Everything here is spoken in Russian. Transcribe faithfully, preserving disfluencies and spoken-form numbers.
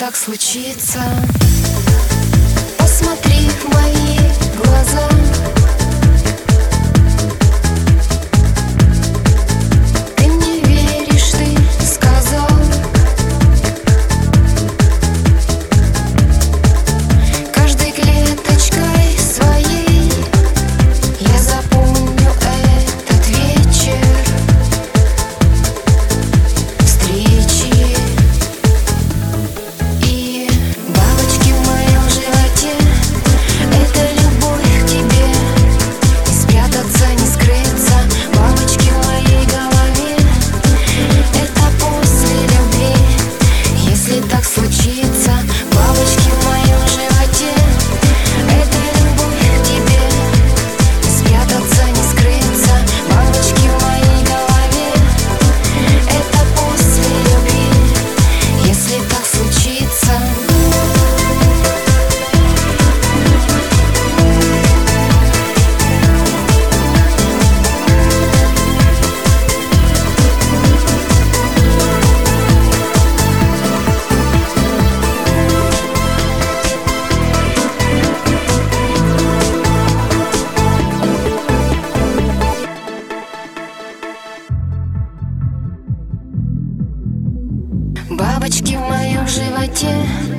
так случится, посмотри в мои глаза. Ты мне веришь, ты сказал. Каждой клеточкой своей я запомню этот вечер встречи. И бабочки в моем животе — это любовь к тебе. Не спрятаться, не скрыться. Бабочки в моей голове — это после любви. Если так случится, бабочки в моем животе — это любовь к тебе. Не спрятаться, не скрыться. Бабочки в моей голове — это после любви. Если так случится. Бабочки в моем животе